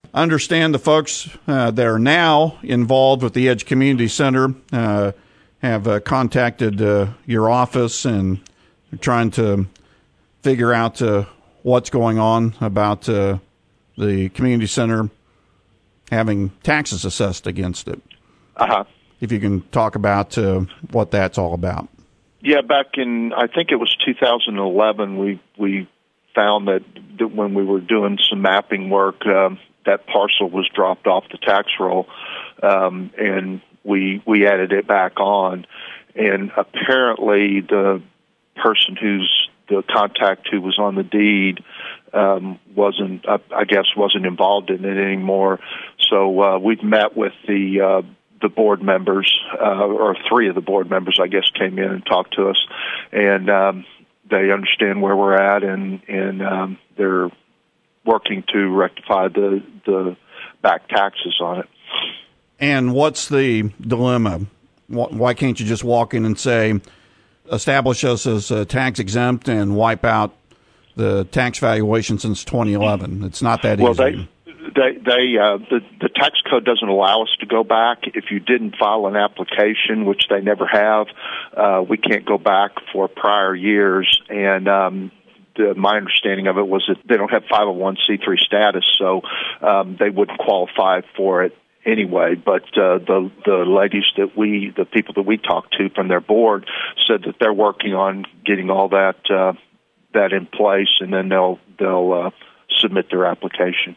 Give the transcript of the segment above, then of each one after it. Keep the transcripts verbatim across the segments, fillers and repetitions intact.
understand the folks uh, that are now involved with the Edge Community Center uh, have uh, contacted uh, your office and are trying to figure out uh, what's going on about uh, the community center having taxes assessed against it. Uh-huh. If you can talk about uh, what that's all about. Yeah, back in, I think it was two thousand eleven, we we found that, that when we were doing some mapping work, um, that parcel was dropped off the tax roll, um, and we we added it back on. And apparently the person who's the contact who was on the deed um, wasn't, uh, I guess, wasn't involved in it anymore. So uh, we've met with the uh, the board members, uh, or three of the board members, I guess, came in and talked to us, and um, they understand where we're at, and and um, they're working to rectify the the back taxes on it. And what's the dilemma? Why can't you just walk in and say, establish us as uh, tax exempt and wipe out the tax valuation since twenty eleven? It's not that well, easy. They, They, they, uh, the, the tax code doesn't allow us to go back. If you didn't file an application, which they never have, uh, we can't go back for prior years. And um, the, my understanding of it was that they don't have five oh one c three status, so um, they wouldn't qualify for it anyway. But uh, the the ladies that we, the people that we talked to from their board, said that they're working on getting all that uh, that in place, and then they'll they'll uh, submit their application.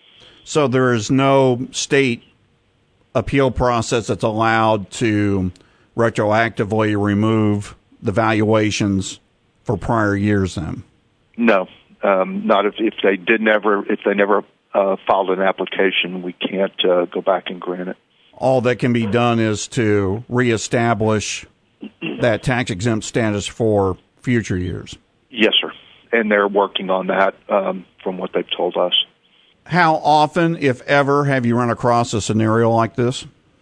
So there is no state appeal process that's allowed to retroactively remove the valuations for prior years then? No, um, not if, if they did never, if they never uh, filed an application, we can't uh, go back and grant it. All that can be done is to reestablish that tax exempt status for future years. Yes, sir. And they're working on that um, from what they've told us. How often, if ever, have you run across a scenario like this?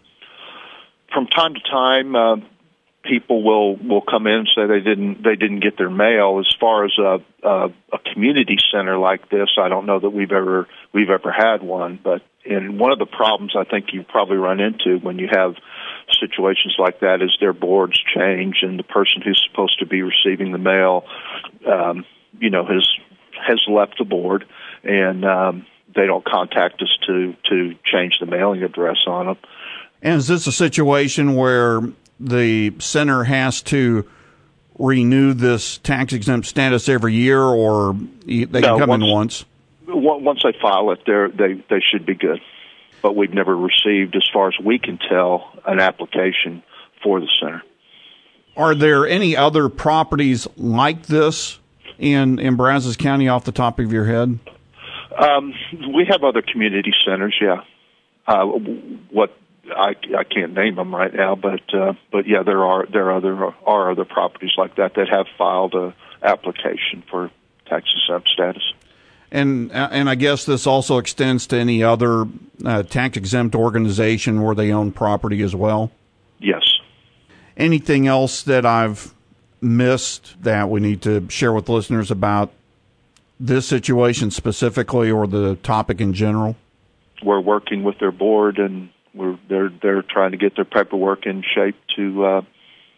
From time to time, uh, people will, will come in and say they didn't they didn't get their mail. As far as a, a a community center like this, I don't know that we've ever we've ever had one. But in one of the problems I think you probably run into when you have situations like that is their boards change, and the person who's supposed to be receiving the mail, um, you know, has has left the board, and um, they don't contact us to, to change the mailing address on them. And is this a situation where the center has to renew this tax-exempt status every year, or they can no, come once, in once? Once they file it, they they should be good. But we've never received, as far as we can tell, an application for the center. Are there any other properties like this in, in Brazos County off the top of your head? Um, we have other community centers, yeah. Uh, what I, I can't name them right now, but uh, but yeah, there are there are other are other properties like that that have filed a application for tax exempt status. And and I guess this also extends to any other uh, tax exempt organization where they own property as well. Yes. Anything else that I've missed that we need to share with listeners about this situation specifically, or the topic in general? We're working with their board, and we're they're they're trying to get their paperwork in shape to uh,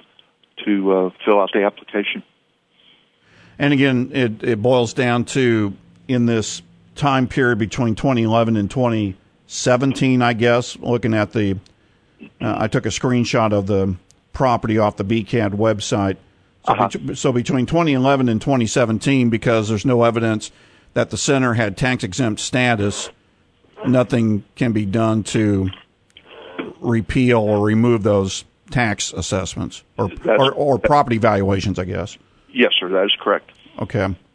to uh, fill out the application. And again, it, it boils down to, in this time period between twenty eleven and twenty seventeen, I guess, looking at the, uh, I took a screenshot of the property off the B C A D website. So, uh-huh. be- so between twenty eleven and twenty seventeen, because there's no evidence that the center had tax-exempt status, nothing can be done to repeal or remove those tax assessments or, or, or property valuations, I guess. Yes, sir, that is correct. Okay.